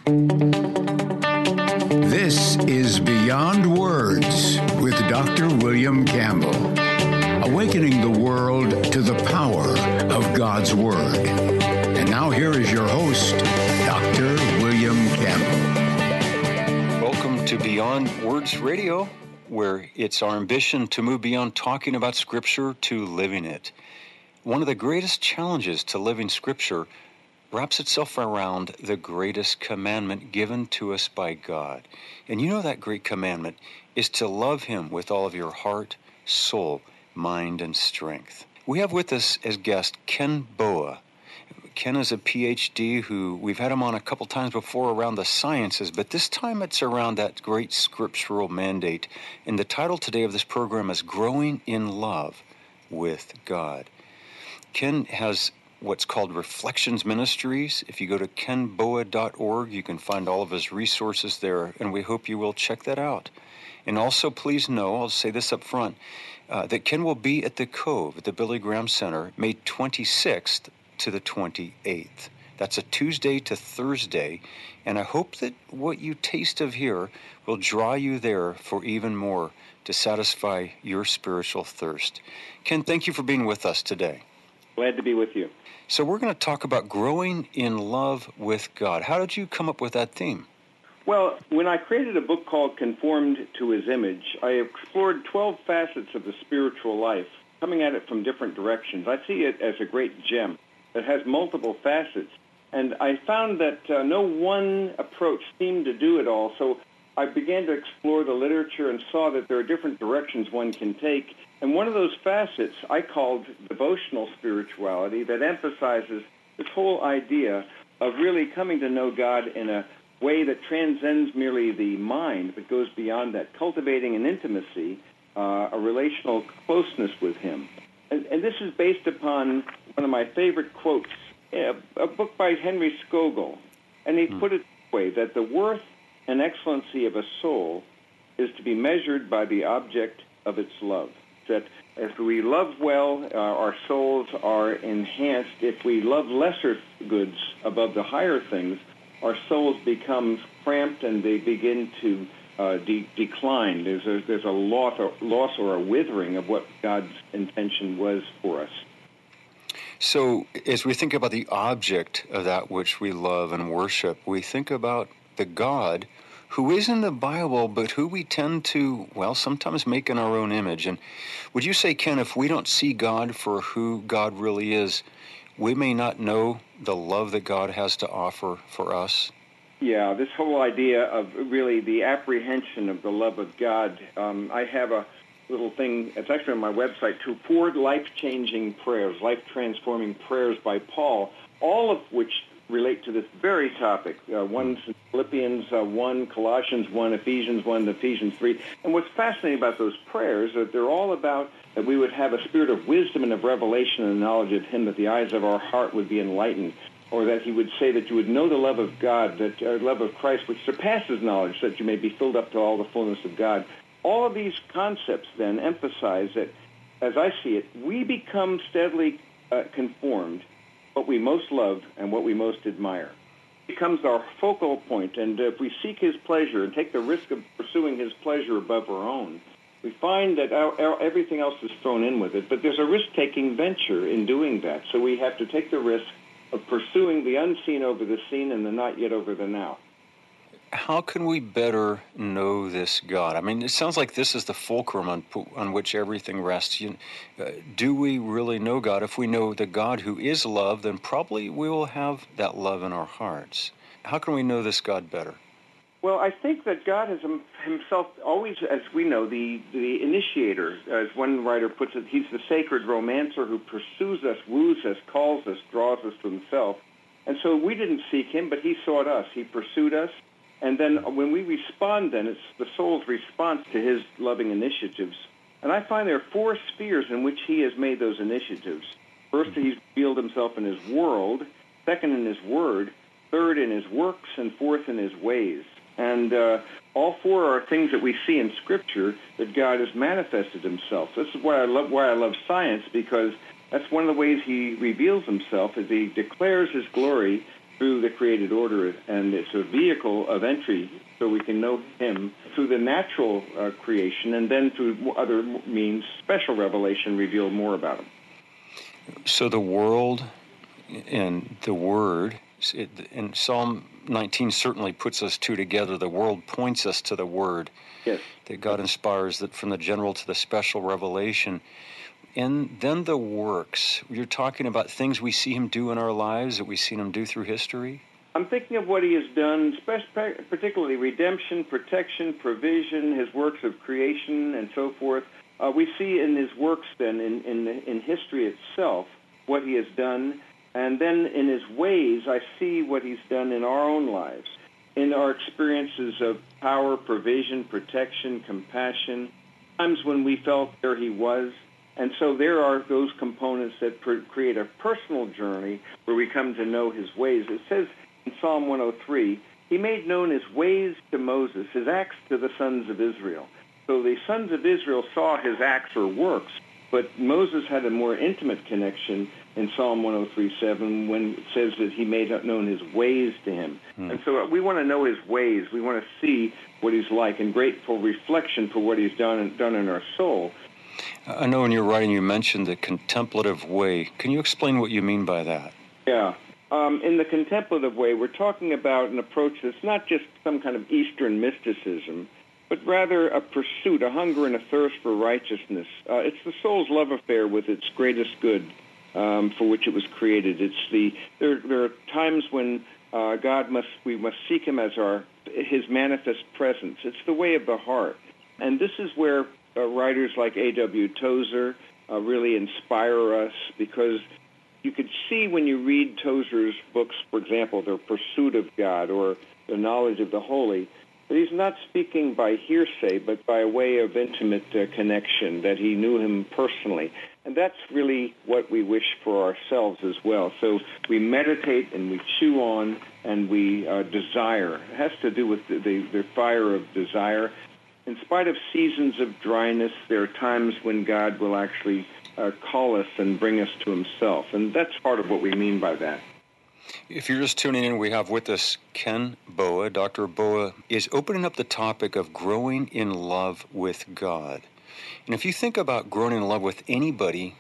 This is Beyond Words with Dr. William Campbell, awakening the world to the power of God's Word. And now here is your host, Dr. William Campbell. Welcome to Beyond Words Radio, where it's our ambition to move beyond talking about Scripture to living it. One of the greatest challenges to living Scripture wraps itself around the greatest commandment given to us by God. And you know that great commandment is to love Him with all of your heart, soul, mind, and strength. We have with us as guest Ken Boa. Ken is a PhD who we've had him on a couple times before around the sciences, but this time it's around that great scriptural mandate. And the title today of this program is Growing in Love with God. Ken has what's called Reflections Ministries. If you go to kenboa.org, you can find all of his resources there, and we hope you will check that out. And also, please know, I'll say this up front, that Ken will be at the Cove at the Billy Graham Center May 26th to the 28th. That's a Tuesday to Thursday, and I hope that what you taste of here will draw you there for even more to satisfy your spiritual thirst. Ken, thank you for being with us today. Glad to be with you. So we're going to talk about growing in love with God. How did you come up with that theme? Well, when I created a book called Conformed to His Image, I explored 12 facets of the spiritual life, coming at it from different directions. I see it as a great gem that has multiple facets, and I found that no one approach seemed to do it all, so I began to explore the literature and saw that there are different directions one can take. And one of those facets I called devotional spirituality, that emphasizes this whole idea of really coming to know God in a way that transcends merely the mind, but goes beyond that, cultivating an intimacy, a relational closeness with Him. And this is based upon one of my favorite quotes, a book by Henry Scougal. And he put it this way, that the worth and excellency of a soul is to be measured by the object of its love. That if we love well, our souls are enhanced. If we love lesser goods above the higher things, our souls become cramped and they begin to decline. There's a loss or a withering of what God's intention was for us. So as we think about the object of that which we love and worship, we think about the God who is in the Bible, but who we tend to, well, sometimes make in our own image. And would you say, Ken, if we don't see God for who God really is, we may not know the love that God has to offer for us? Yeah, this whole idea of really the apprehension of the love of God. I have a little thing, it's actually on my website too, 4 life-changing prayers, life-transforming prayers by Paul, all of which relate to this very topic. One's Philippians 1, Colossians 1, Ephesians 1, Ephesians 3. And what's fascinating about those prayers is that they're all about that we would have a spirit of wisdom and of revelation and knowledge of Him, that the eyes of our heart would be enlightened, or that He would say that you would know the love of God, that love of Christ, which surpasses knowledge, that you may be filled up to all the fullness of God. All of these concepts then emphasize that, as I see it, we become steadily conformed what we most love and what we most admire. It becomes our focal point, and if we seek His pleasure and take the risk of pursuing His pleasure above our own, we find that everything else is thrown in with it, but there's a risk-taking venture in doing that, so we have to take the risk of pursuing the unseen over the seen and the not yet over the now. How can we better know this God? I mean, it sounds like this is the fulcrum on which everything rests. Do we really know God? If we know the God who is love, then probably we will have that love in our hearts. How can we know this God better? Well, I think that God is Himself always, as we know, the initiator. As one writer puts it, He's the sacred romancer who pursues us, woos us, calls us, draws us to Himself. And so we didn't seek Him, but He sought us. He pursued us. And then when we respond, then it's the soul's response to His loving initiatives. And I find there are 4 spheres in which He has made those initiatives. First, He's revealed Himself in His world. Second, in His word. Third, in His works. And fourth, in His ways. And all 4 are things that we see in Scripture that God has manifested Himself. This is why I love science, because that's one of the ways He reveals Himself, is He declares His glory through the created order, and it's a vehicle of entry so we can know him through the natural creation, and then through other means, special revelation reveal more about him. So the world and the Word, and Psalm 19 certainly puts us two together. The world points us to the Word. Yes. That God inspires, that from the general to the special revelation. And then the works. You're talking about things we see him do in our lives, that we've seen him do through history? I'm thinking of what he has done, particularly redemption, protection, provision, his works of creation, and so forth. We see in his works then, in history itself, what he has done. And then in his ways, I see what he's done in our own lives, in our experiences of power, provision, protection, compassion, times when we felt there he was. And so there are those components that create a personal journey where we come to know his ways. It says in Psalm 103, he made known his ways to Moses, his acts to the sons of Israel. So the sons of Israel saw his acts or works, but Moses had a more intimate connection in Psalm 103:7 when it says that he made known his ways to him. And so we want to know his ways. We want to see what he's like, and grateful reflection for what he's done in our soul. I know in your writing you mentioned the contemplative way. Can you explain what you mean by that? Yeah. In the contemplative way, we're talking about an approach that's not just some kind of Eastern mysticism, but rather a pursuit, a hunger and a thirst for righteousness. It's the soul's love affair with its greatest good for which it was created. There are times when we must seek him as his manifest presence. It's the way of the heart. And this is where writers like A.W. Tozer really inspire us, because you could see when you read Tozer's books, for example, The Pursuit of God or The Knowledge of the Holy, that he's not speaking by hearsay, but by way of intimate connection, that he knew him personally. And that's really what we wish for ourselves as well. So we meditate and we chew on and we desire. It has to do with the fire of desire. In spite of seasons of dryness, there are times when God will actually call us and bring us to himself. And that's part of what we mean by that. If you're just tuning in, we have with us Ken Boa. Dr. Boa is opening up the topic of growing in love with God. And if you think about growing in love with anybody,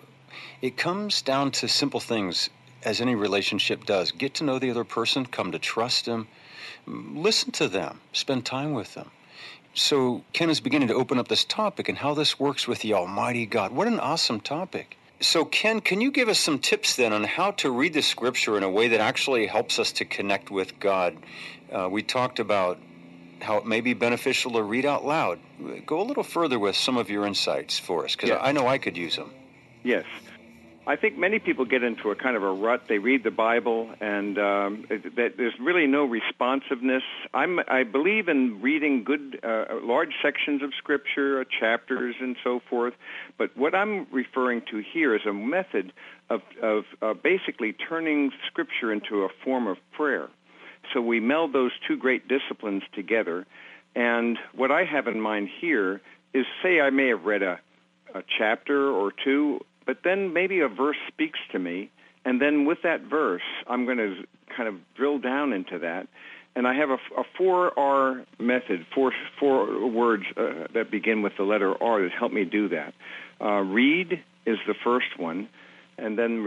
it comes down to simple things, as any relationship does. Get to know the other person, come to trust them, listen to them, spend time with them. So Ken is beginning to open up this topic and how this works with the Almighty God. What an awesome topic. So Ken, can you give us some tips then on how to read the Scripture in a way that actually helps us to connect with God? We talked about how it may be beneficial to read out loud. Go a little further with some of your insights for us, because I know I could use them. Yes. I think many people get into a kind of a rut. They read the Bible, and there's really no responsiveness. I believe in reading good, large sections of Scripture, chapters, and so forth. But what I'm referring to here is a method of basically turning Scripture into a form of prayer. So we meld those two great disciplines together. And what I have in mind here is, say I may have read a chapter or two, but then maybe a verse speaks to me, and then with that verse, I'm going to kind of drill down into that. And I have a 4R method, four words that begin with the letter R that help me do that. Read is the first one, and then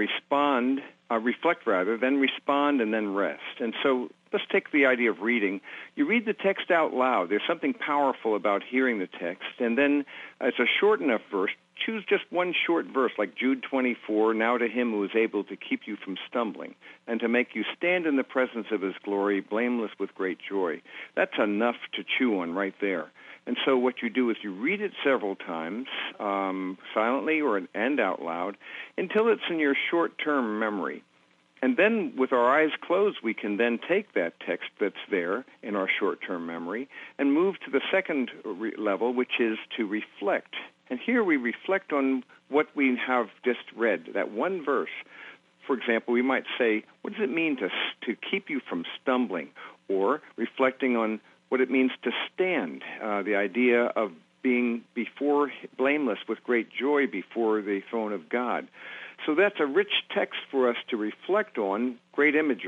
reflect, then respond, and then rest. And so let's take the idea of reading. You read the text out loud. There's something powerful about hearing the text. And then it's a short enough verse. Choose just one short verse, like Jude 24, now to him who is able to keep you from stumbling and to make you stand in the presence of his glory, blameless with great joy. That's enough to chew on right there. And so what you do is you read it several times, silently and out loud, until it's in your short-term memory. And then with our eyes closed, we can then take that text that's there in our short-term memory and move to the second level, which is to reflect. And here we reflect on what we have just read, that one verse. For example, we might say, what does it mean to keep you from stumbling? Or reflecting on what it means to stand, the idea of being blameless with great joy before the throne of God. So that's a rich text for us to reflect on, great images.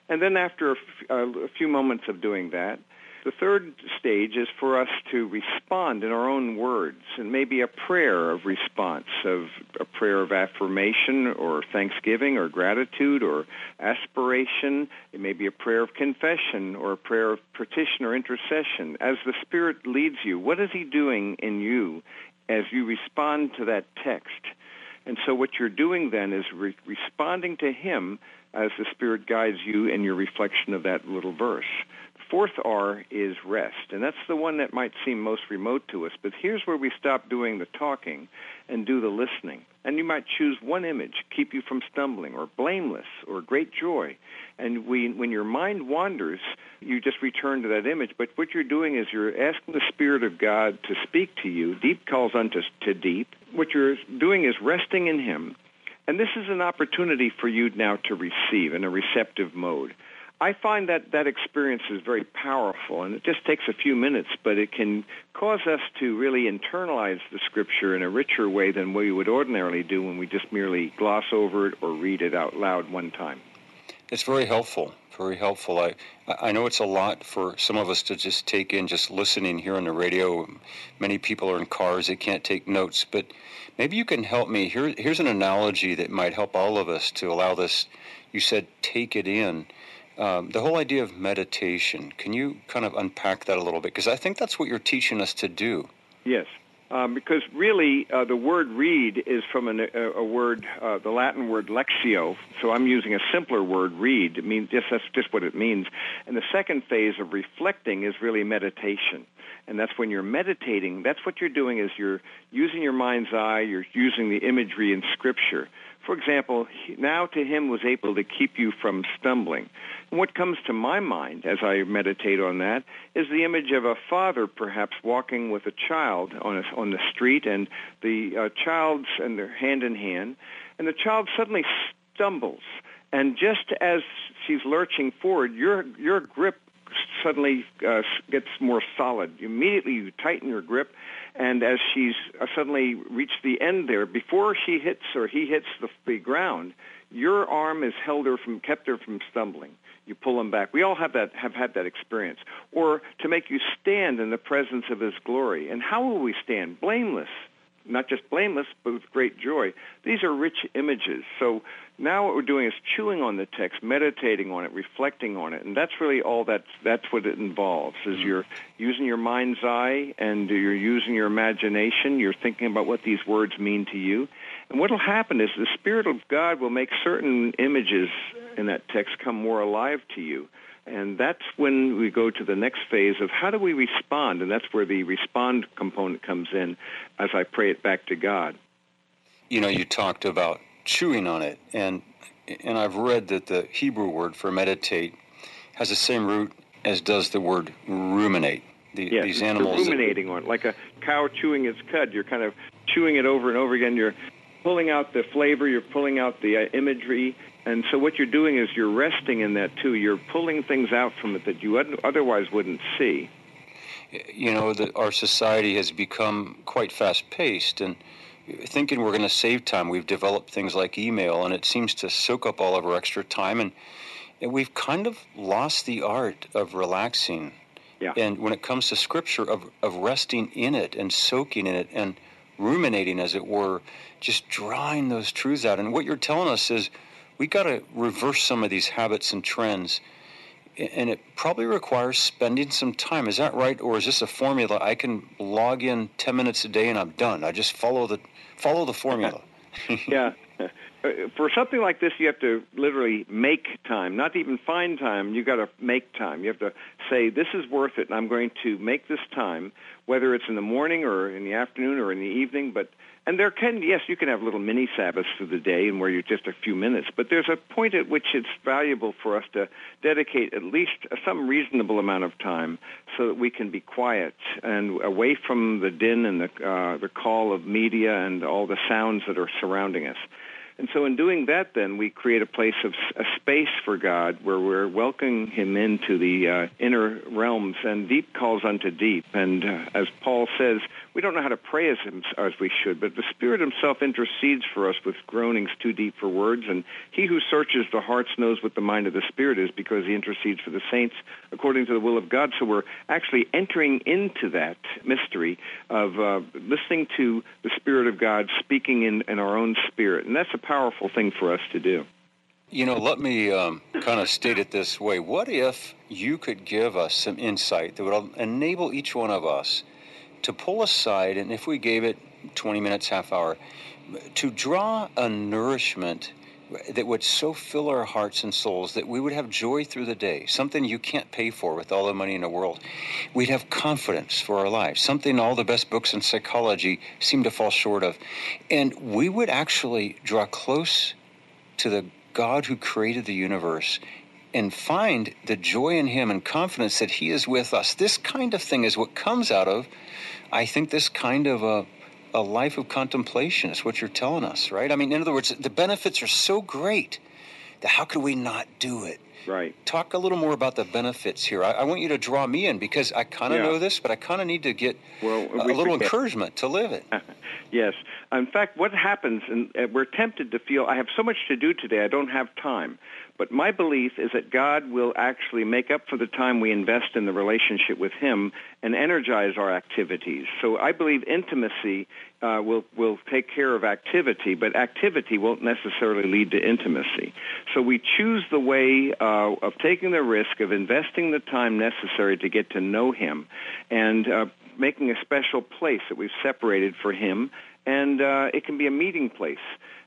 And then after a few moments of doing that, the third stage is for us to respond in our own words, and maybe a prayer of response, of a prayer of affirmation or thanksgiving or gratitude or aspiration. It may be a prayer of confession or a prayer of petition or intercession. As the Spirit leads you, what is He doing in you as you respond to that text? And so what you're doing then is responding to Him as the Spirit guides you in your reflection of that little verse. Fourth R is rest, and that's the one that might seem most remote to us, but here's where we stop doing the talking and do the listening. And you might choose one image, keep you from stumbling, or blameless, or great joy. And when your mind wanders, you just return to that image. But what you're doing is you're asking the Spirit of God to speak to you. Deep calls unto deep. What you're doing is resting in Him. And this is an opportunity for you now to receive in a receptive mode. I find that experience is very powerful, and it just takes a few minutes, but it can cause us to really internalize the Scripture in a richer way than we would ordinarily do when we just merely gloss over it or read it out loud one time. It's very helpful, very helpful. I know it's a lot for some of us to just take in, just listening here on the radio. Many people are in cars, they can't take notes, but maybe you can help me. Here's an analogy that might help all of us to allow this. You said take it in. The whole idea of meditation, can you kind of unpack that a little bit? Because I think that's what you're teaching us to do. Yes, because really the word read is from a word, the Latin word lexio, so I'm using a simpler word, read. It means that's just what it means. And the second phase of reflecting is really meditation. And that's when you're meditating, that's what you're doing is you're using your mind's eye, you're using the imagery in Scripture. For example, now to Him was able to keep you from stumbling. And what comes to my mind as I meditate on that is the image of a father perhaps walking with a child on the street, and the child's and they're hand in hand, and the child suddenly stumbles. And just as she's lurching forward, your grip suddenly gets more solid. Immediately you tighten your grip, and as she's suddenly reached the end there, before she hits or he hits the ground, your arm has kept her from stumbling. You pull him back. We all have had that experience. Or to make you stand in the presence of His glory. And how will we stand? Blameless. Not just blameless, but with great joy. These are rich images. So now what we're doing is chewing on the text, meditating on it, reflecting on it, and that's really all that's what it involves, is you're using your mind's eye and you're using your imagination, you're thinking about what these words mean to you. And what will happen is the Spirit of God will make certain images in that text come more alive to you. And that's when we go to the next phase of how do we respond, and that's where the respond component comes in as I pray it back to God. You know, you talked about chewing on it, and I've read that the Hebrew word for meditate has the same root as does the word ruminate. These animals ruminating on it, like a cow chewing its cud. You're kind of chewing it over and over again. You're pulling out the flavor, you're pulling out the imagery. And so what you're doing is you're resting in that, too. You're pulling things out from it that you otherwise wouldn't see. You know, our society has become quite fast-paced, and thinking we're going to save time, we've developed things like email, and it seems to soak up all of our extra time, and we've kind of lost the art of relaxing. Yeah. And when it comes to Scripture, of resting in it and soaking in it and ruminating, as it were, just drawing those truths out. And what you're telling us is, we got to reverse some of these habits and trends, and it probably requires spending some time. Is that right, or is this a formula I can log in 10 minutes a day and I'm done? I just follow the formula. Yeah. For something like this, you have to literally make time, not even find time. You got to make time. You have to say, this is worth it, and I'm going to make this time, whether it's in the morning or in the afternoon or in the evening. And you can have little mini Sabbaths through the day and where you're just a few minutes, but there's a point at which it's valuable for us to dedicate at least some reasonable amount of time so that we can be quiet and away from the din and the call of media and all the sounds that are surrounding us. And so in doing that, then, we create a place of a space for God where we're welcoming Him into the inner realms, and deep calls unto deep. And as Paul says, we don't know how to pray as we should, but the Spirit himself intercedes for us with groanings too deep for words, and he who searches the hearts knows what the mind of the Spirit is, because he intercedes for the saints according to the will of God. So we're actually entering into that mystery of listening to the Spirit of God speaking in our own spirit, and that's a powerful thing for us to do. You know, let me kind of state it this way. What if you could give us some insight that would enable each one of us to pull aside, and if we gave it 20 minutes, half hour, to draw a nourishment that would so fill our hearts and souls that we would have joy through the day, something you can't pay for with all the money in the world. We'd have confidence for our lives, something all the best books in psychology seem to fall short of. And we would actually draw close to the God who created the universe and find the joy in him and confidence that he is with us. This kind of thing is what comes out of, I think, this kind of a life of contemplation is what you're telling us, right? I mean, in other words, the benefits are so great that how could we not do it? Right. Talk a little more about the benefits here. I want you to draw me in, because I kind of know this, but I kind of need to get a little encouragement to live it. Yes. In fact, what happens, and we're tempted to feel, I have so much to do today, I don't have time. But my belief is that God will actually make up for the time we invest in the relationship with him and energize our activities. So I believe intimacy will take care of activity, but activity won't necessarily lead to intimacy. So we choose the way of taking the risk of investing the time necessary to get to know him, and making a special place that we've separated for him, and it can be a meeting place.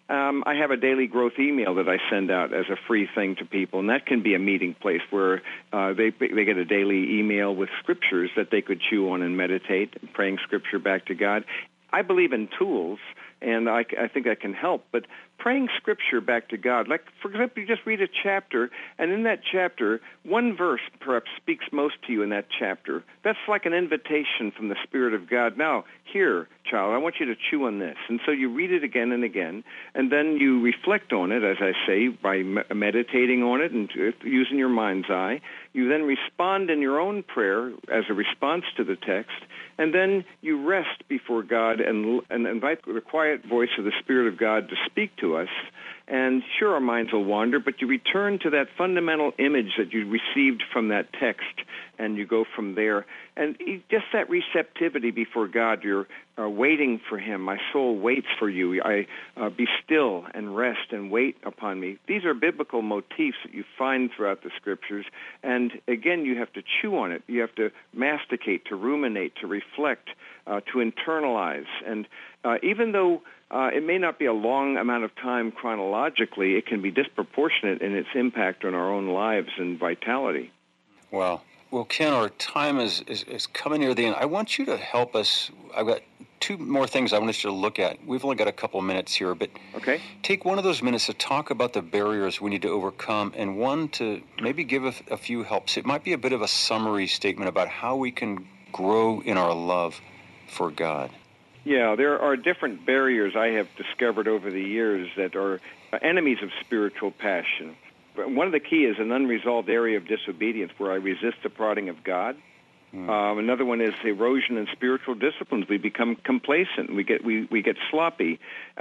I have a daily growth email that I send out as a free thing to people, and that can be a meeting place where they get a daily email with scriptures that they could chew on and meditate, praying scripture back to God. I believe in tools, and I think that can help, but praying scripture back to God, like, for example, you just read a chapter, and in that chapter, one verse perhaps speaks most to you in that chapter. That's like an invitation from the Spirit of God. Now, here, child, I want you to chew on this. And so you read it again and again, and then you reflect on it, as I say, by meditating on it and using your mind's eye. You then respond in your own prayer as a response to the text, and then you rest before God and invite the quiet voice of the Spirit of God to speak to us. And sure, our minds will wander, but you return to that fundamental image that you received from that text, and you go from there. And just that receptivity before God, you're waiting for him. My soul waits for you. Be still and rest and wait upon me. These are biblical motifs that you find throughout the Scriptures. And again, you have to chew on it. You have to masticate, to ruminate, to reflect, to internalize. And even though it may not be a long amount of time chronologically, it can be disproportionate in its impact on our own lives and vitality. Wow. Well, Ken, our time is coming near the end. I want you to help us. I've got two more things I want us to look at. We've only got a couple of minutes here, but take one of those minutes to talk about the barriers we need to overcome, and one to maybe give a few helps. It might be a bit of a summary statement about how we can grow in our love for God. Yeah, there are different barriers I have discovered over the years that are enemies of spiritual passion. One of the key is an unresolved area of disobedience where I resist the prodding of God. Another one is erosion in spiritual disciplines. We become complacent. We get sloppy,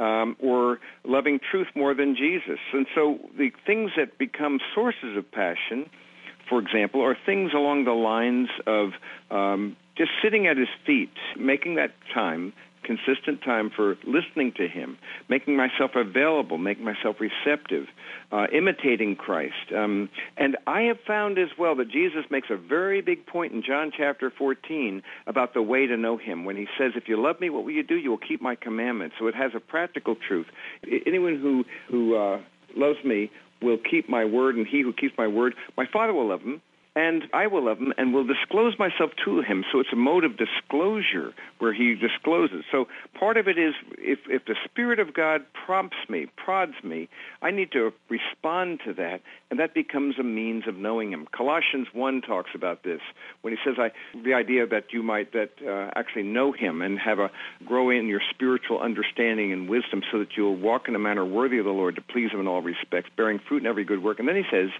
or loving truth more than Jesus. And so the things that become sources of passion, for example, are things along the lines of just sitting at his feet, making that time, consistent time for listening to him, making myself available, making myself receptive, imitating Christ. And I have found as well that Jesus makes a very big point in John chapter 14 about the way to know him. When he says, if you love me, what will you do? You will keep my commandments. So it has a practical truth. Anyone who loves me will keep my word, and he who keeps my word, my Father will love him, and I will love him and will disclose myself to him. So it's a mode of disclosure where he discloses. So part of it is if the Spirit of God prompts me, prods me, I need to respond to that, and that becomes a means of knowing him. Colossians 1 talks about this when he says the idea that you might actually know him and have a grow in your spiritual understanding and wisdom so that you'll walk in a manner worthy of the Lord to please him in all respects, bearing fruit in every good work. And then he says,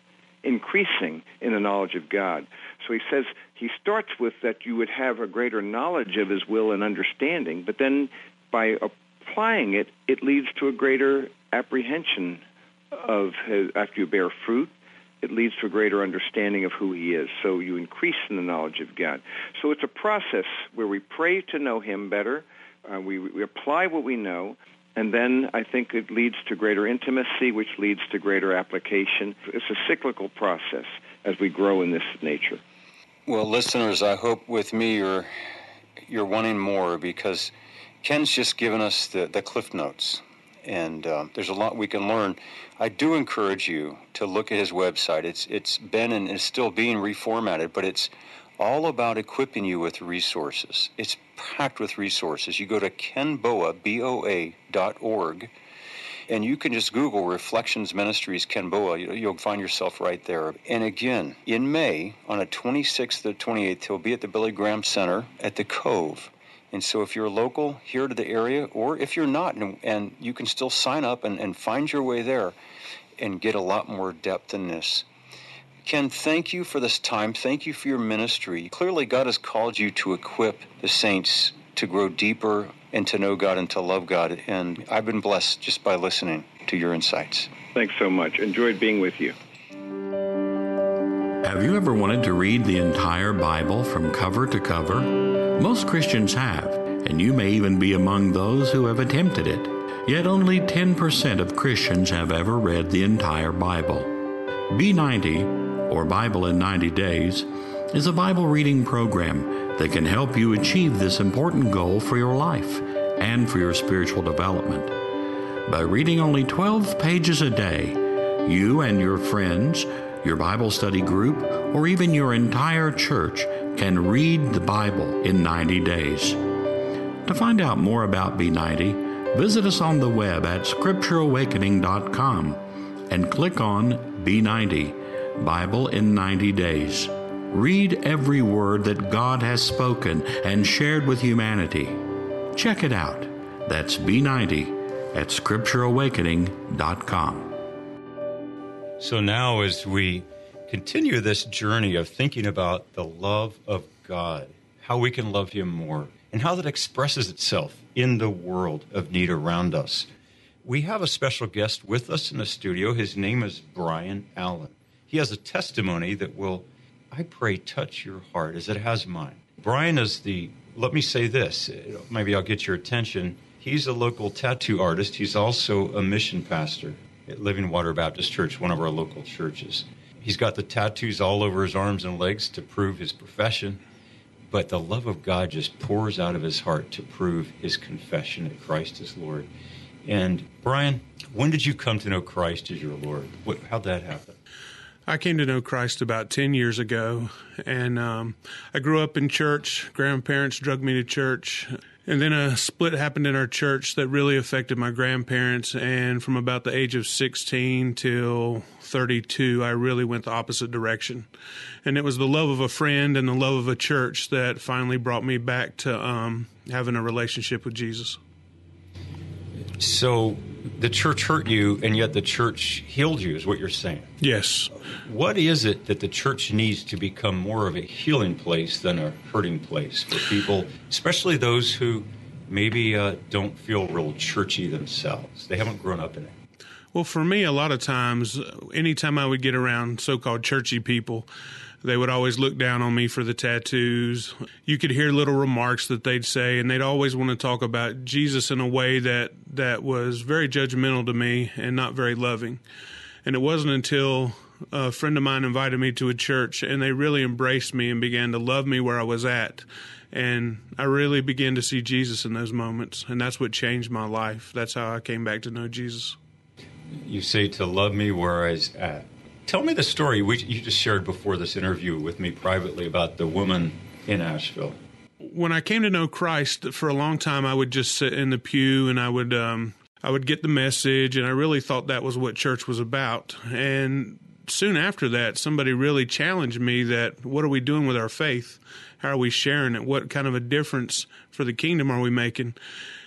increasing in the knowledge of God. So he says he starts with that you would have a greater knowledge of his will and understanding, but then by applying it, it leads to a greater apprehension of his, after you bear fruit, it leads to a greater understanding of who he is. So you increase in the knowledge of God. So it's a process where we pray to know him better, we apply what we know, and then I think it leads to greater intimacy, which leads to greater application. It's a cyclical process as we grow in this nature. Well, listeners, I hope with me you're wanting more, because Ken's just given us the Cliff Notes, and there's a lot we can learn. I do encourage you to look at his website. It's been and is still being reformatted, but it's all about equipping you with resources. It's packed with resources. You go to kenboa, BOA.org, and you can just Google Reflections Ministries Ken Boa. You'll find yourself right there. And again, in May, on the 26th to the 28th, he'll be at the Billy Graham Center at the Cove. And so if you're local here to the area, or if you're not, and you can still sign up and find your way there and get a lot more depth in this. Ken, thank you for this time. Thank you for your ministry. Clearly, God has called you to equip the saints to grow deeper and to know God and to love God. And I've been blessed just by listening to your insights. Thanks so much. Enjoyed being with you. Have you ever wanted to read the entire Bible from cover to cover? Most Christians have, and you may even be among those who have attempted it. Yet only 10% of Christians have ever read the entire Bible. B90, or Bible in 90 Days, is a Bible reading program that can help you achieve this important goal for your life and for your spiritual development. By reading only 12 pages a day, you and your friends, your Bible study group, or even your entire church can read the Bible in 90 days. To find out more about B90, visit us on the web at scriptureawakening.com and click on B90, Bible in 90 Days. Read every word that God has spoken and shared with humanity. Check it out. That's B90 at scriptureawakening.com. So now, as we continue this journey of thinking about the love of God, how we can love him more, and how that expresses itself in the world of need around us, we have a special guest with us in the studio. His name is Brian Allen. He has a testimony that will, I pray, touch your heart as it has mine. Brian is let me say this, maybe I'll get your attention. He's a local tattoo artist. He's also a mission pastor at Living Water Baptist Church, one of our local churches. He's got the tattoos all over his arms and legs to prove his profession, but the love of God just pours out of his heart to prove his confession that Christ is Lord. And Brian, when did you come to know Christ as your Lord? How'd that happen? I came to know Christ about 10 years ago, and I grew up in church. Grandparents drugged me to church, and then a split happened in our church that really affected my grandparents, and from about the age of 16 till 32, I really went the opposite direction. And it was the love of a friend and the love of a church that finally brought me back to having a relationship with Jesus. So the church hurt you, and yet the church healed you, is what you're saying. Yes. What is it that the church needs to become more of a healing place than a hurting place for people, especially those who maybe don't feel real churchy themselves? They haven't grown up in it. Well, for me, a lot of times, anytime I would get around so-called churchy people, they would always look down on me for the tattoos. You could hear little remarks that they'd say, and they'd always want to talk about Jesus in a way that was very judgmental to me and not very loving. And it wasn't until a friend of mine invited me to a church, and they really embraced me and began to love me where I was at. And I really began to see Jesus in those moments, and that's what changed my life. That's how I came back to know Jesus. You say to love me where I was at. Tell me the story you just shared before this interview with me privately about the woman in Asheville. When I came to know Christ, for a long time, I would just sit in the pew and I would get the message, and I really thought that was what church was about. And soon after that, somebody really challenged me that, what are we doing with our faith? How are we sharing it? What kind of a difference for the kingdom are we making?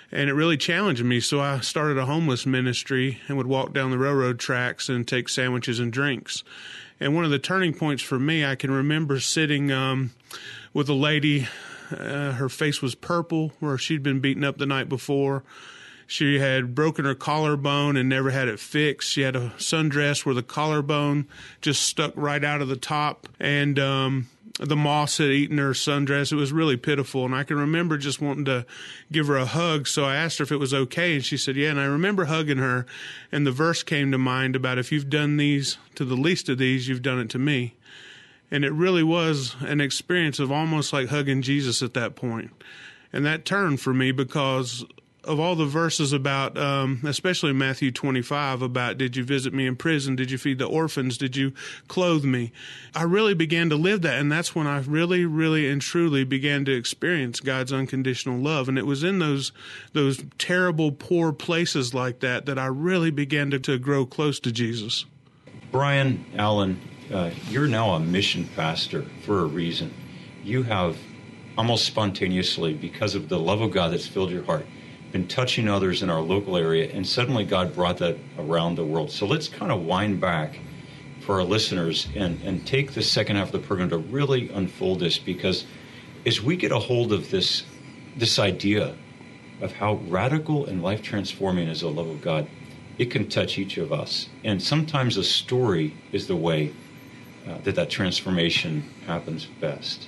And it really challenged me. So I started a homeless ministry and would walk down the railroad tracks and take sandwiches and drinks. And one of the turning points for me, I can remember sitting with a lady. Her face was purple where she'd been beaten up the night before. She had broken her collarbone and never had it fixed. She had a sundress where the collarbone just stuck right out of the top, and the moss had eaten her sundress. It was really pitiful, and I can remember just wanting to give her a hug, so I asked her if it was okay, and she said, yeah, and I remember hugging her, and the verse came to mind about if you've done these to the least of these, you've done it to me. And it really was an experience of almost like hugging Jesus at that point. And that turned for me because of all the verses about, especially Matthew 25, about did you visit me in prison? Did you feed the orphans? Did you clothe me? I really began to live that, and that's when I really, really and truly began to experience God's unconditional love. And it was in those terrible, poor places like that that I really began to grow close to Jesus. Brian Allen, you're now a mission pastor for a reason. You have almost spontaneously, because of the love of God that's filled your heart, been touching others in our local area, and suddenly God brought that around the world. So let's kind of wind back for our listeners and take the second half of the program to really unfold this, because as we get a hold of this idea of how radical and life-transforming is the love of God, it can touch each of us. And sometimes a story is the way that transformation happens best.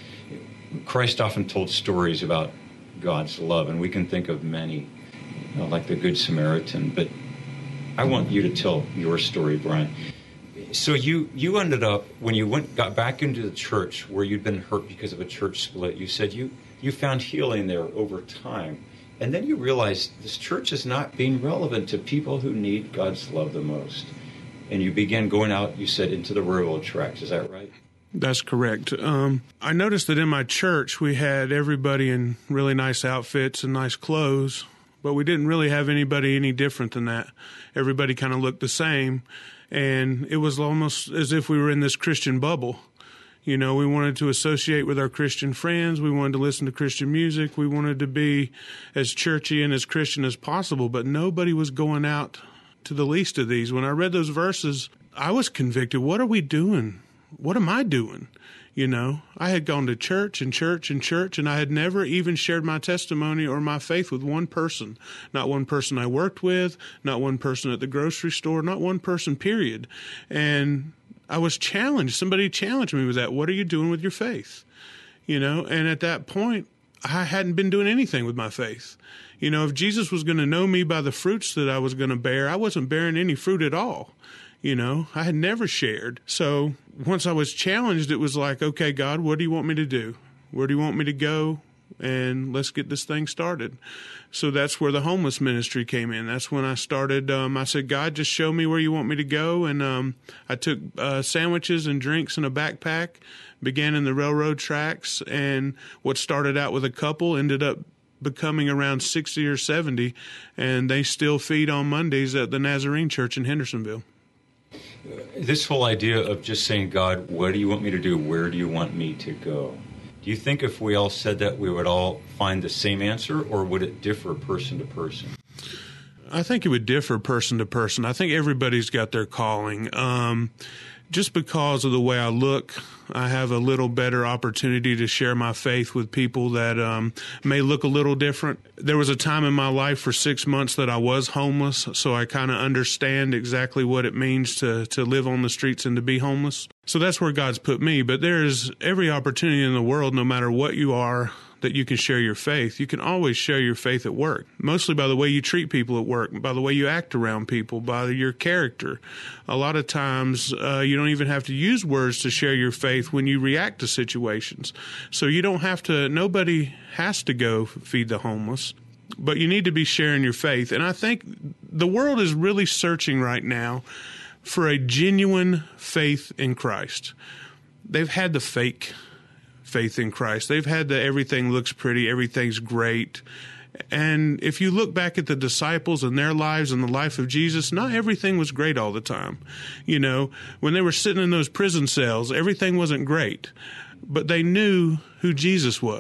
Christ often told stories about God's love, and we can think of many, like the Good Samaritan, but I want you to tell your story, Brian. So you ended up, when you got back into the church where you'd been hurt because of a church split, you said you found healing there over time, and then you realized this church is not being relevant to people who need God's love the most, and you began going out, you said, into the railroad tracks. Is that right? That's correct. I noticed that in my church we had everybody in really nice outfits and nice clothes, but we didn't really have anybody any different than that. Everybody kind of looked the same, and it was almost as if we were in this Christian bubble. You know, we wanted to associate with our Christian friends. We wanted to listen to Christian music. We wanted to be as churchy and as Christian as possible, but nobody was going out to the least of these. When I read those verses, I was convicted. What are we doing? What am I doing? You know, I had gone to church and church and church, and I had never even shared my testimony or my faith with one person. Not one person I worked with, not one person at the grocery store, not one person, period. And I was challenged. Somebody challenged me with that. What are you doing with your faith? You know, and at that point, I hadn't been doing anything with my faith. You know, if Jesus was going to know me by the fruits that I was going to bear, I wasn't bearing any fruit at all. You know, I had never shared. So once I was challenged, it was like, okay, God, what do you want me to do? Where do you want me to go? And let's get this thing started. So that's where the homeless ministry came in. That's when I started. I said, God, just show me where you want me to go. And I took sandwiches and drinks in a backpack, began in the railroad tracks. And what started out with a couple ended up becoming around 60 or 70. And they still feed on Mondays at the Nazarene Church in Hendersonville. This whole idea of just saying, God, what do you want me to do? Where do you want me to go? Do you think if we all said that, we would all find the same answer, or would it differ person to person? I think it would differ person to person. I think everybody's got their calling. Just because of the way I look, I have a little better opportunity to share my faith with people that may look a little different. There was a time in my life for 6 months that I was homeless, so I kind of understand exactly what it means to live on the streets and to be homeless. So that's where God's put me. But there's every opportunity in the world, no matter what you are, that you can share your faith. You can always share your faith at work, mostly by the way you treat people at work, by the way you act around people, by your character. A lot of times you don't even have to use words to share your faith when you react to situations. So you don't have to, nobody has to go feed the homeless, but you need to be sharing your faith. And I think the world is really searching right now for a genuine faith in Christ. They've had the fake faith in Christ. They've had the everything looks pretty, everything's great. And if you look back at the disciples and their lives and the life of Jesus, not everything was great all the time. You know, when they were sitting in those prison cells, everything wasn't great. But they knew who Jesus was.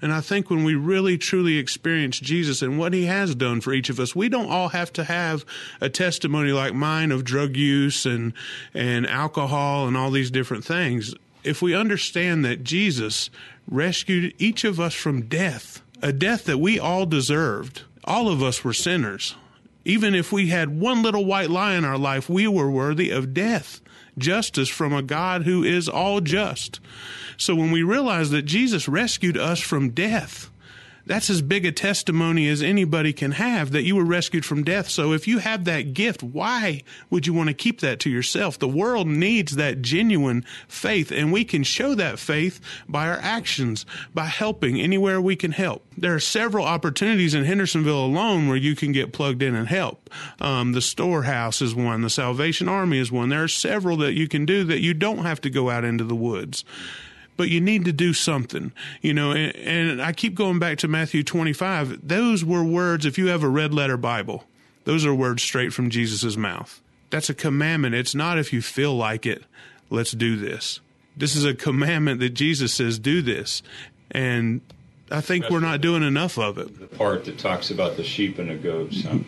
And I think when we really, truly experience Jesus and what he has done for each of us, we don't all have to have a testimony like mine of drug use and alcohol and all these different things. If we understand that Jesus rescued each of us from death, a death that we all deserved, all of us were sinners. Even if we had one little white lie in our life, we were worthy of death, justice from a God who is all just. So when we realize that Jesus rescued us from death, that's as big a testimony as anybody can have, that you were rescued from death. So if you have that gift, why would you want to keep that to yourself? The world needs that genuine faith, and we can show that faith by our actions, by helping anywhere we can help. There are several opportunities in Hendersonville alone where you can get plugged in and help. The Storehouse is one. The Salvation Army is one. There are several that you can do that you don't have to go out into the woods. But you need to do something, and I keep going back to Matthew 25. Those were words, if you have a red letter Bible, those are words straight from Jesus' mouth. That's a commandment. It's not if you feel like it, let's do this. This is a commandment that Jesus says, do this. And I think we're not doing enough of it. The part that talks about the sheep and the goats. Huh?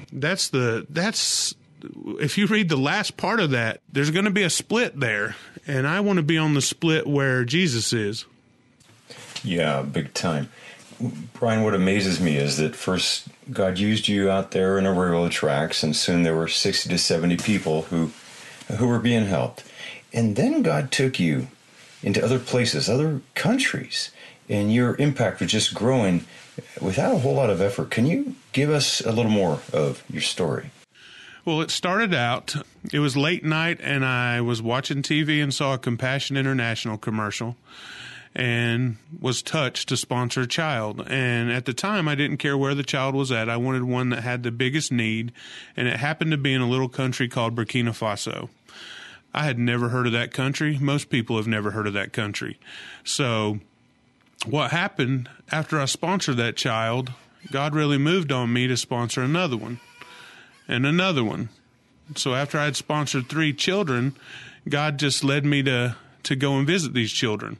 That's if you read the last part of that, there's going to be a split there. And I want to be on the split where Jesus is. Yeah, big time. Brian, what amazes me is that first God used you out there in the railroad tracks, and soon there were 60 to 70 people who were being helped. And then God took you into other places, other countries, and your impact was just growing without a whole lot of effort. Can you give us a little more of your story? Well, it started out, it was late night, and I was watching TV and saw a Compassion International commercial and was touched to sponsor a child. And at the time, I didn't care where the child was at. I wanted one that had the biggest need, and it happened to be in a little country called Burkina Faso. I had never heard of that country. Most people have never heard of that country. So what happened after I sponsored that child, God really moved on me to sponsor another one. And another one. So after I had sponsored 3 children, God just led me to go and visit these children.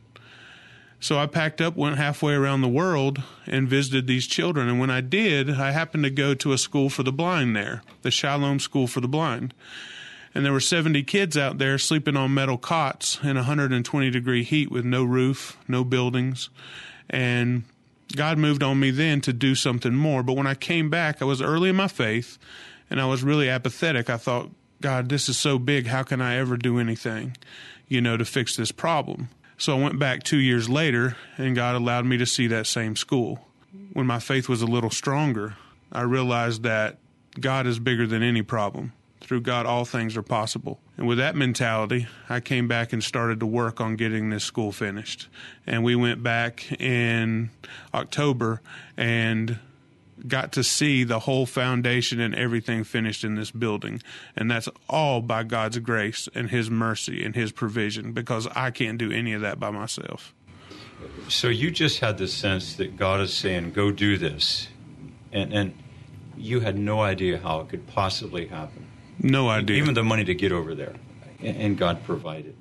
So I packed up, went halfway around the world, and visited these children. And when I did, I happened to go to a school for the blind there, the Shalom School for the Blind. And there were 70 kids out there sleeping on metal cots in 120-degree heat with no roof, no buildings. And God moved on me then to do something more. But when I came back, I was early in my faith, and I was really apathetic. I thought, God, this is so big. How can I ever do anything, to fix this problem? So I went back 2 years later, and God allowed me to see that same school. When my faith was a little stronger, I realized that God is bigger than any problem. Through God, all things are possible. And with that mentality, I came back and started to work on getting this school finished. And we went back in October and got to see the whole foundation and everything finished in this building. And that's all by God's grace and his mercy and his provision, because I can't do any of that by myself. So you just had the sense that God is saying, go do this. And you had no idea how it could possibly happen. No idea. Even the money to get over there. And God provided.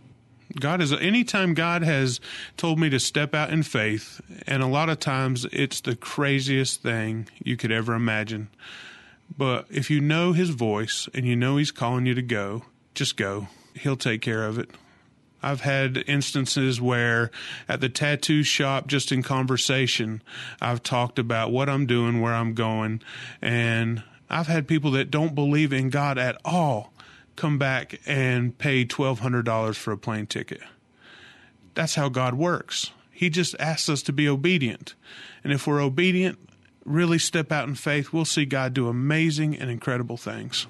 Anytime God has told me to step out in faith, and a lot of times it's the craziest thing you could ever imagine. But if you know his voice and you know he's calling you to go, just go. He'll take care of it. I've had instances where at the tattoo shop, just in conversation, I've talked about what I'm doing, where I'm going, and I've had people that don't believe in God at all come back and pay $1,200 for a plane ticket. That's how God works. He just asks us to be obedient. And if we're obedient, really step out in faith, we'll see God do amazing and incredible things.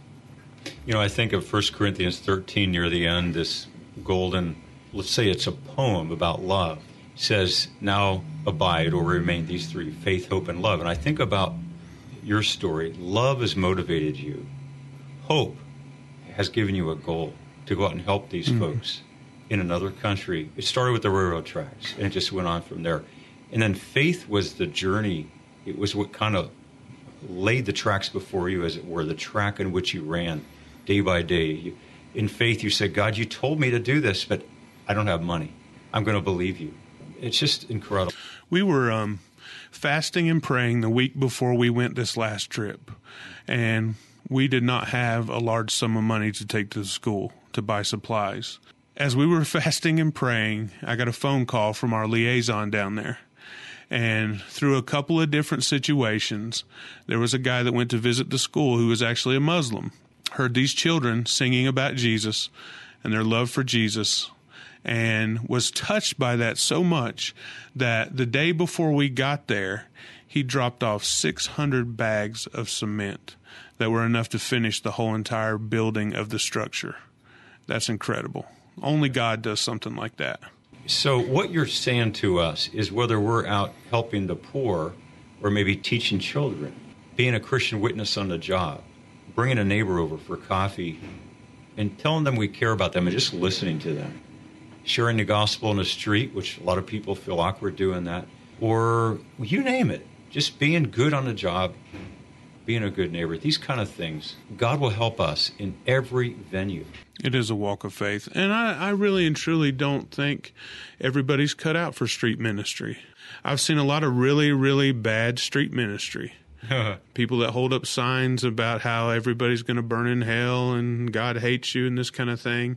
I think of 1 Corinthians 13 near the end, this golden, let's say it's a poem about love. It says, now abide or remain these 3, faith, hope, and love. And I think about your story. Love has motivated you. Hope has given you a goal to go out and help these folks in another country. It started with the railroad tracks, and it just went on from there. And then faith was the journey. It was what kind of laid the tracks before you, as it were, the track in which you ran day by day. In faith, you said, God, you told me to do this, but I don't have money. I'm going to believe you. It's just incredible. We were fasting and praying the week before we went this last trip, and we did not have a large sum of money to take to the school to buy supplies. As we were fasting and praying, I got a phone call from our liaison down there. And through a couple of different situations, there was a guy that went to visit the school who was actually a Muslim, heard these children singing about Jesus and their love for Jesus, and was touched by that so much that the day before we got there, he dropped off 600 bags of cement that were enough to finish the whole entire building of the structure. That's incredible. Only God does something like that. So what you're saying to us is whether we're out helping the poor or maybe teaching children, being a Christian witness on the job, bringing a neighbor over for coffee and telling them we care about them and just listening to them, sharing the gospel in the street, which a lot of people feel awkward doing that, or you name it, just being good on the job, being a good neighbor, these kind of things. God will help us in every venue. It is a walk of faith. And I really and truly don't think everybody's cut out for street ministry. I've seen a lot of really, really bad street ministry. People that hold up signs about how everybody's going to burn in hell and God hates you and this kind of thing.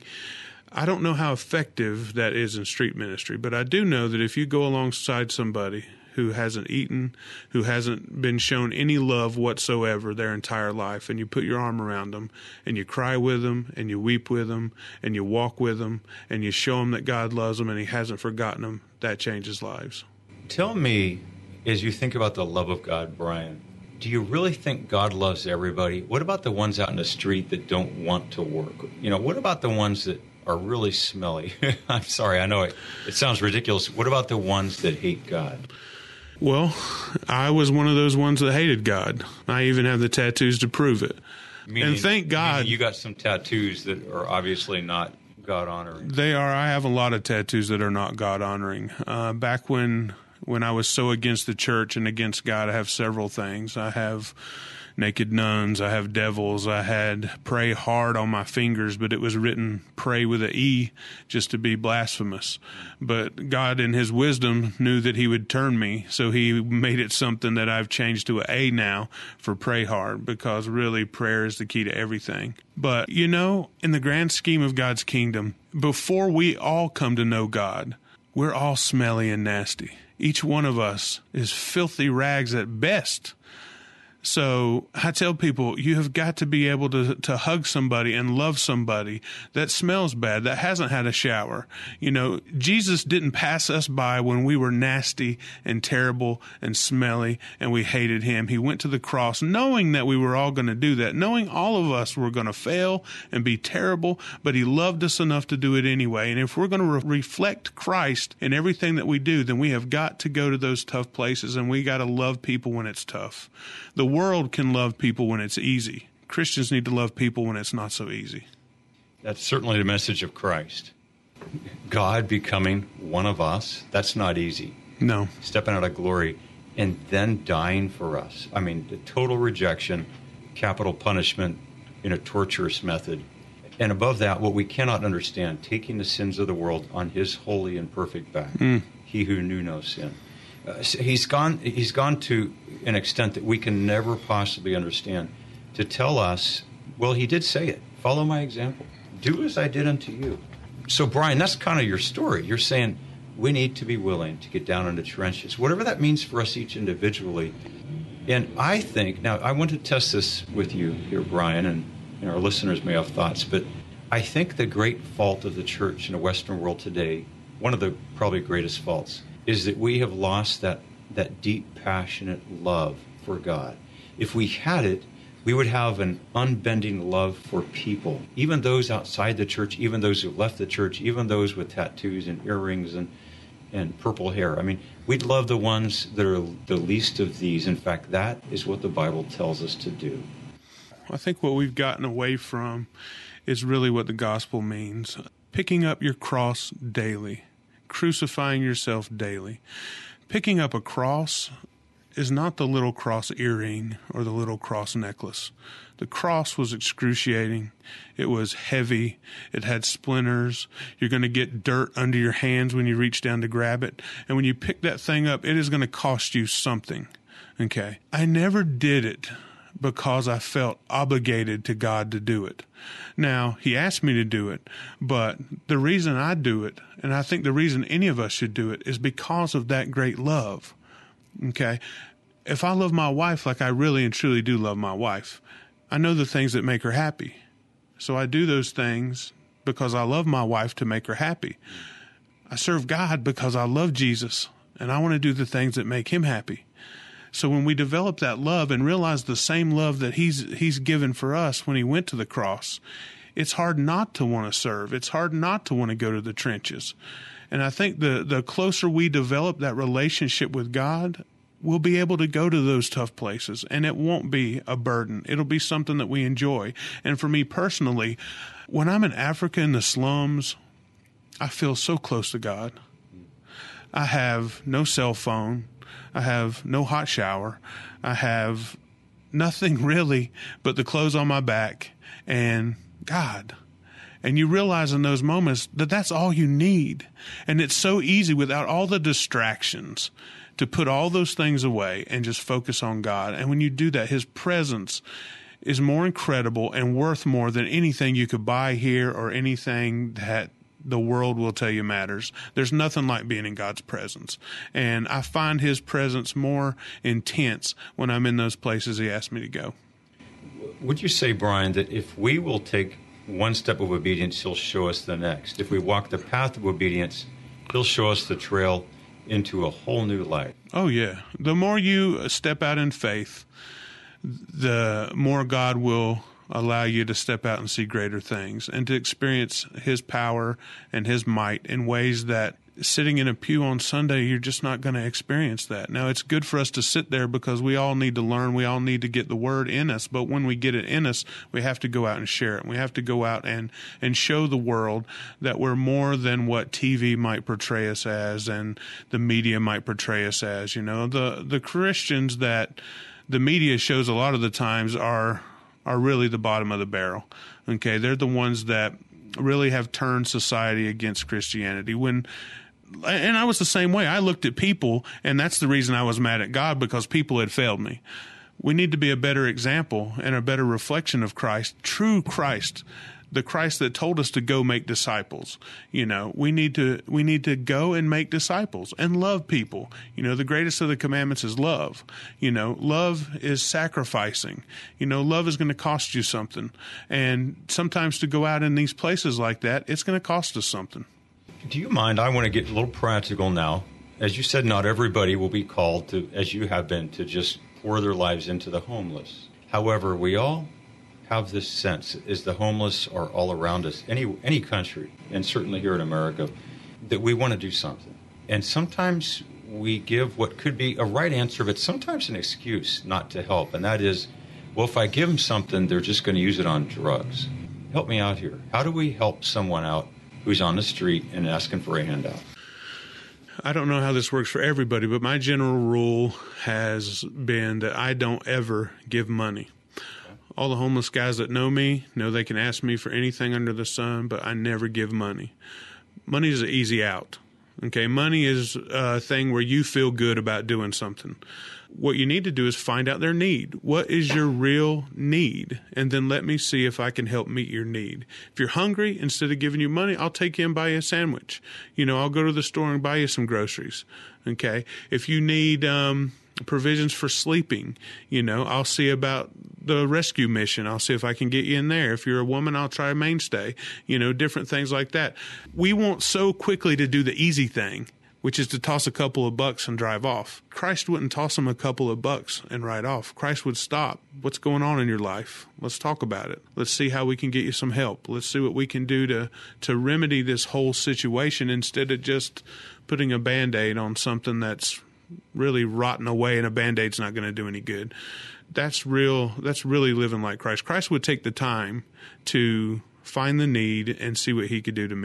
I don't know how effective that is in street ministry, but I do know that if you go alongside somebody who hasn't eaten, who hasn't been shown any love whatsoever their entire life, and you put your arm around them, and you cry with them, and you weep with them, and you walk with them, and you show them that God loves them and he hasn't forgotten them, that changes lives. Tell me, as you think about the love of God, Brian, do you really think God loves everybody? What about the ones out in the street that don't want to work? What about the ones that are really smelly? I'm sorry, I know it sounds ridiculous. What about the ones that hate God? Well, I was one of those ones that hated God. I even have the tattoos to prove it. And thank God. You got some tattoos that are obviously not God-honoring. They are. I have a lot of tattoos that are not God-honoring. Back when I was so against the church and against God, I have several things. I have naked nuns, I have devils, I had pray hard on my fingers, but it was written pray with an E just to be blasphemous. But God in his wisdom knew that he would turn me, so he made it something that I've changed to an A now for pray hard, because really prayer is the key to everything. But, in the grand scheme of God's kingdom, before we all come to know God, we're all smelly and nasty. Each one of us is filthy rags at best. So I tell people, you have got to be able to hug somebody and love somebody that smells bad, that hasn't had a shower. Jesus didn't pass us by when we were nasty and terrible and smelly and we hated him. He went to the cross knowing that we were all going to do that, knowing all of us were going to fail and be terrible, but he loved us enough to do it anyway. And if we're going to reflect Christ in everything that we do, then we have got to go to those tough places, and we got to love people when it's tough. The world can love people when it's easy. Christians need to love people when it's not so easy. That's certainly the message of Christ. God becoming one of us, that's not easy. No. Stepping out of glory and then dying for us. I mean, the total rejection, capital punishment in a torturous method. And above that, what we cannot understand, taking the sins of the world on his holy and perfect back. He who knew no sin. He's gone to an extent that we can never possibly understand to tell us, well, he did say it. Follow my example. Do as I did unto you. So, Brian, that's kind of your story. You're saying we need to be willing to get down in the trenches, whatever that means for us each individually. And I think, now I want to test this with you here, Brian, and our listeners may have thoughts, but I think the great fault of the church in the Western world today, one of the probably greatest faults, is that we have lost that deep, passionate love for God. If we had it, we would have an unbending love for people, even those outside the church, even those who left the church, even those with tattoos and earrings and purple hair. I mean, we'd love the ones that are the least of these. In fact, that is what the Bible tells us to do. I think what we've gotten away from is really what the gospel means. Picking up your cross daily. Crucifying yourself daily. Picking up a cross is not the little cross earring or the little cross necklace. The cross was excruciating. It was heavy. It had splinters. You're going to get dirt under your hands when you reach down to grab it. And when you pick that thing up, it is going to cost you something. Okay. I never did it because I felt obligated to God to do it. Now, he asked me to do it, but the reason I do it, and I think the reason any of us should do it, is because of that great love. Okay? If I love my wife like I really and truly do love my wife, I know the things that make her happy. So I do those things because I love my wife to make her happy. I serve God because I love Jesus, and I want to do the things that make him happy. So when we develop that love and realize the same love that he's given for us when he went to the cross, it's hard not to want to serve. It's hard not to want to go to the trenches. And I think the closer we develop that relationship with God, we'll be able to go to those tough places, and it won't be a burden. It'll be something that we enjoy. And for me personally, when I'm in Africa in the slums, I feel so close to God. I have no cell phone. I have no hot shower. I have nothing really but the clothes on my back and God. And you realize in those moments that that's all you need. And it's so easy without all the distractions to put all those things away and just focus on God. And when you do that, his presence is more incredible and worth more than anything you could buy here or anything that the world will tell you matters. There's nothing like being in God's presence. And I find his presence more intense when I'm in those places he asked me to go. Would you say, Brian, that if we will take one step of obedience, he'll show us the next? If we walk the path of obedience, he'll show us the trail into a whole new life? Oh, yeah. The more you step out in faith, the more God will allow you to step out and see greater things and to experience his power and his might in ways that sitting in a pew on Sunday, you're just not going to experience that. Now, it's good for us to sit there because we all need to learn. We all need to get the word in us. But when we get it in us, we have to go out and share it. We have to go out and show the world that we're more than what TV might portray us as and the media might portray us as. You know, the Christians that the media shows a lot of the times are really the bottom of the barrel. Okay, they're the ones that really have turned society against Christianity. And I was the same way. I looked at people, and that's the reason I was mad at God, because people had failed me. We need to be a better example and a better reflection of Christ, true Christ, the Christ that told us to go make disciples. You know, we need to go and make disciples and love people. You know, the greatest of the commandments is love. You know, love is sacrificing. You know, love is going to cost you something. And sometimes to go out in these places like that, it's going to cost us something. Do you mind? I want to get a little practical now. As you said, not everybody will be called to, as you have been, to just pour their lives into the homeless. However, we all have this sense, as the homeless are all around us, any country, and certainly here in America, that we want to do something. And sometimes we give what could be a right answer, but sometimes an excuse not to help. And that is, well, if I give them something, they're just going to use it on drugs. Help me out here. How do we help someone out who's on the street and asking for a handout? I don't know how this works for everybody, but my general rule has been that I don't ever give money. All the homeless guys that know me know they can ask me for anything under the sun, but I never give money. Money is an easy out. Okay, money is a thing where you feel good about doing something. What you need to do is find out their need. What is your real need? And then let me see if I can help meet your need. If you're hungry, instead of giving you money, I'll take you and buy you a sandwich. You know, I'll go to the store and buy you some groceries. Okay, if you need provisions for sleeping, you know, I'll see about the rescue mission. I'll see if I can get you in there. If you're a woman, I'll try a mainstay, you know, different things like that. We want so quickly to do the easy thing, which is to toss a couple of bucks and drive off. Christ wouldn't toss him a couple of bucks and ride off. Christ would stop. What's going on in your life? Let's talk about it. Let's see how we can get you some help. Let's see what we can do to remedy this whole situation instead of just putting a Band-Aid on something that's really rotting away, and a Band-Aid's not going to do any good. That's really living like Christ. Christ would take the time to find the need and see what he could do to meet it.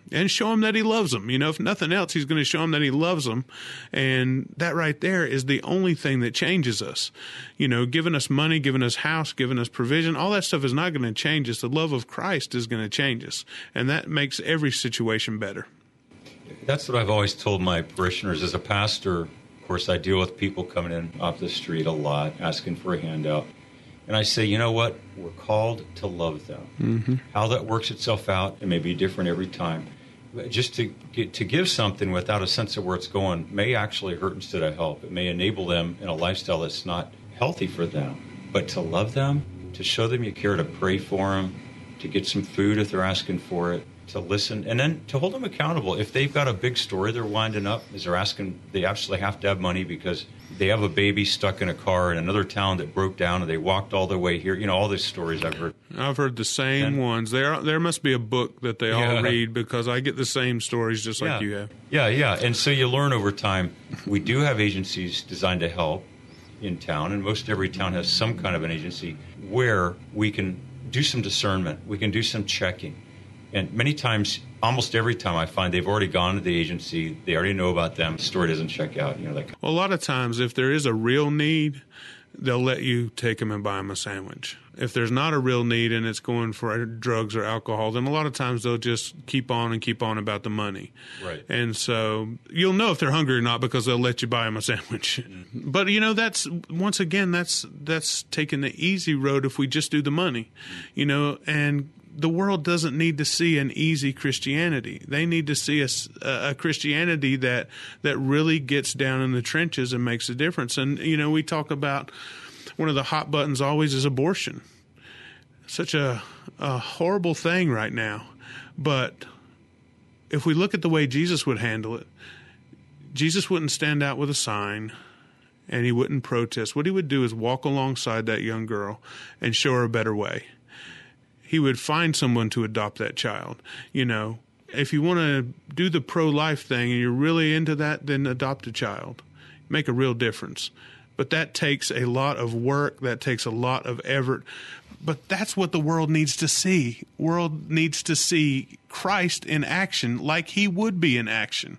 and show them that he loves them. If nothing else, he's going to show them that he loves them. And that right there is the only thing that changes us. Giving us money, giving us house, giving us provision, all that stuff is not going to change us. The love of Christ is going to change us. And that makes every situation better. That's what I've always told my parishioners as a pastor. Of course, I deal with people coming in off the street a lot, asking for a handout. And I say, you know what? We're called to love them. Mm-hmm. How that works itself out, it may be different every time. But just to give something without a sense of where it's going may actually hurt instead of help. It may enable them in a lifestyle that's not healthy for them. But to love them, to show them you care, to pray for them, to get some food if they're asking for it, to listen, and then to hold them accountable. If they've got a big story they're winding up, as they're asking, they absolutely have to have money because they have a baby stuck in a car in another town that broke down and they walked all the way here. All these stories I've heard. I've heard the same ones. There must be a book that they all read because I get the same stories just like you have. Yeah. And so you learn over time. We do have agencies designed to help in town, and most every town has some kind of an agency where we can do some discernment. We can do some checking. And many times, almost every time, I find they've already gone to the agency. They already know about them. The story doesn't check out. Well, a lot of times, if there is a real need, they'll let you take them and buy them a sandwich. If there's not a real need and it's going for drugs or alcohol, then a lot of times they'll just keep on about the money. Right. And so you'll know if they're hungry or not because they'll let you buy them a sandwich. Mm-hmm. But, that's, once again, that's taking the easy road if we just do the money, and the world doesn't need to see an easy Christianity. They need to see a Christianity that really gets down in the trenches and makes a difference. And, we talk about one of the hot buttons always is abortion. Such a horrible thing right now. But if we look at the way Jesus would handle it, Jesus wouldn't stand out with a sign and he wouldn't protest. What he would do is walk alongside that young girl and show her a better way. He would find someone to adopt that child. If you want to do the pro-life thing and you're really into that, then adopt a child. Make a real difference. But that takes a lot of work. That takes a lot of effort. But that's what the world needs to see. World needs to see Christ in action like he would be in action.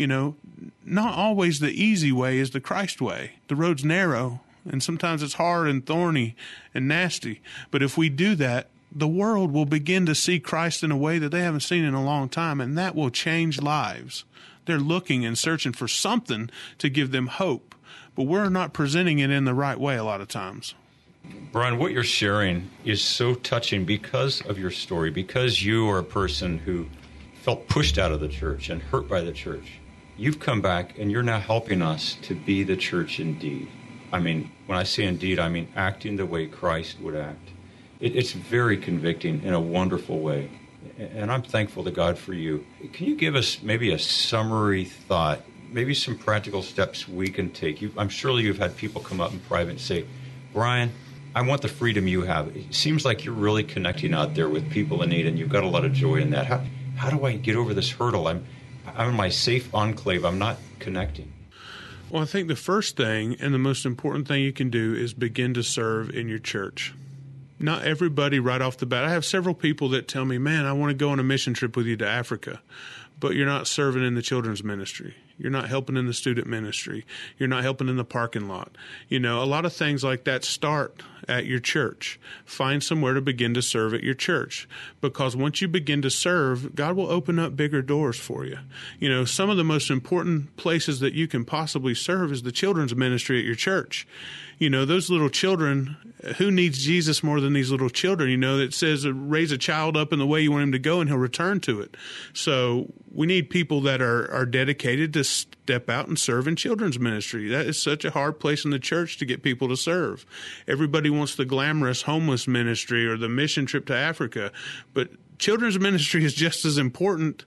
Not always the easy way is the Christ way. The road's narrow, and sometimes it's hard and thorny and nasty. But if we do that, the world will begin to see Christ in a way that they haven't seen in a long time, and that will change lives. They're looking and searching for something to give them hope, but we're not presenting it in the right way a lot of times. Brian, what you're sharing is so touching because of your story, because you are a person who felt pushed out of the church and hurt by the church. You've come back, and you're now helping us to be the church indeed. When I say indeed, I mean acting the way Christ would act. It's very convicting in a wonderful way, and I'm thankful to God for you. Can you give us maybe a summary thought, maybe some practical steps we can take? I'm sure you've had people come up in private and say, Brian, I want the freedom you have. It seems like you're really connecting out there with people in need, and you've got a lot of joy in that. How do I get over this hurdle? I'm in my safe enclave. I'm not connecting. Well, I think the first thing and the most important thing you can do is begin to serve in your church. Not everybody right off the bat. I have several people that tell me, man, I want to go on a mission trip with you to Africa, but you're not serving in the children's ministry. You're not helping in the student ministry. You're not helping in the parking lot. A lot of things like that start at your church. Find somewhere to begin to serve at your church, because once you begin to serve, God will open up bigger doors for you. Some of the most important places that you can possibly serve is the children's ministry at your church. Those little children, who needs Jesus more than these little children? It says raise a child up in the way you want him to go and he'll return to it. So we need people that are dedicated to step out and serve in children's ministry. That is such a hard place in the church to get people to serve. Everybody wants the glamorous homeless ministry or the mission trip to Africa, but children's ministry is just as important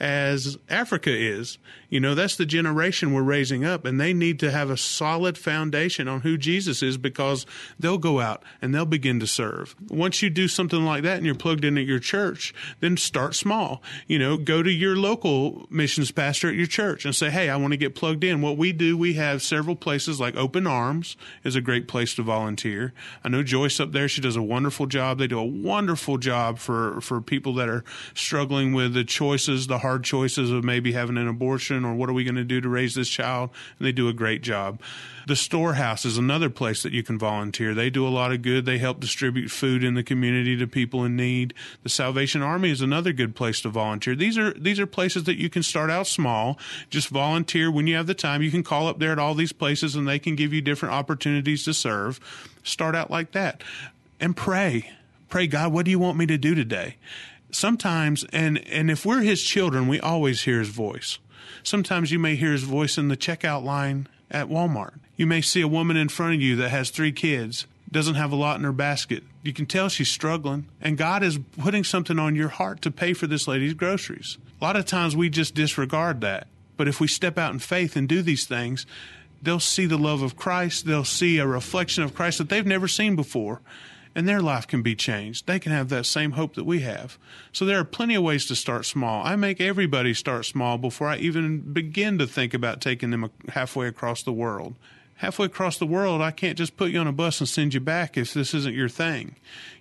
as Africa is. That's the generation we're raising up, and they need to have a solid foundation on who Jesus is, because they'll go out and they'll begin to serve. Once you do something like that and you're plugged in at your church, then start small. Go to your local missions pastor at your church and say, hey, I want to get plugged in. What we do, we have several places, like Open Arms is a great place to volunteer. I know Joyce up there, she does a wonderful job. They do a wonderful job for people people that are struggling with the choices, the hard choices of maybe having an abortion or what are we going to do to raise this child, and they do a great job. The Storehouse is another place that you can volunteer. They do a lot of good. They help distribute food in the community to people in need. The Salvation Army is another good place to volunteer. These are places that you can start out small. Just volunteer when you have the time. You can call up there at all these places and they can give you different opportunities to serve. Start out like that and pray. Pray, God, what do you want me to do today? Sometimes, and if we're his children, we always hear his voice. Sometimes you may hear his voice in the checkout line at Walmart. You may see a woman in front of you that has 3 kids, doesn't have a lot in her basket. You can tell she's struggling, and God is putting something on your heart to pay for this lady's groceries. A lot of times we just disregard that. But if we step out in faith and do these things, they'll see the love of Christ. They'll see a reflection of Christ that they've never seen before, and their life can be changed. They can have that same hope that we have. So there are plenty of ways to start small. I make everybody start small before I even begin to think about taking them halfway across the world. Halfway across the world, I can't just put you on a bus and send you back if this isn't your thing,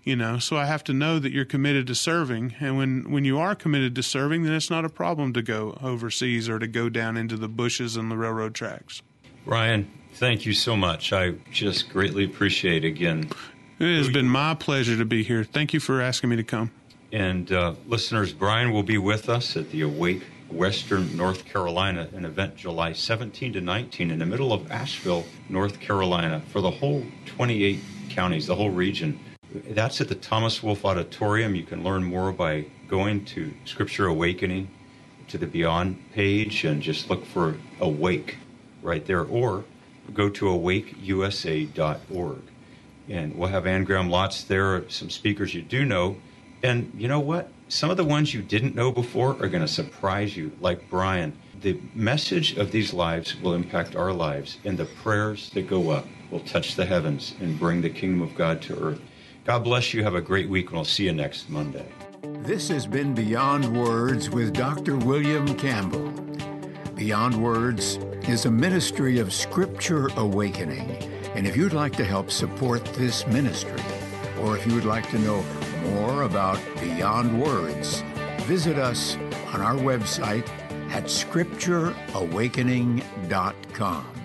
So I have to know that you're committed to serving, and when you are committed to serving, then it's not a problem to go overseas or to go down into the bushes and the railroad tracks. Brian, thank you so much. I just greatly appreciate, again. It has been my pleasure to be here. Thank you for asking me to come. And listeners, Brian will be with us at the Awake Western North Carolina, an event July 17 to 19 in the middle of Asheville, North Carolina, for the whole 28 counties, the whole region. That's at the Thomas Wolfe Auditorium. You can learn more by going to Scripture Awakening, to the Beyond page, and just look for Awake right there, or go to awakeusa.org. And we'll have Ann Graham Lotz there, some speakers you do know. And you know what? Some of the ones you didn't know before are going to surprise you, like Brian. The message of these lives will impact our lives, and the prayers that go up will touch the heavens and bring the kingdom of God to earth. God bless you. Have a great week, and we'll see you next Monday. This has been Beyond Words with Dr. William Campbell. Beyond Words is a ministry of Scripture Awakening. And if you'd like to help support this ministry, or if you would like to know more about Beyond Words, visit us on our website at scriptureawakening.com.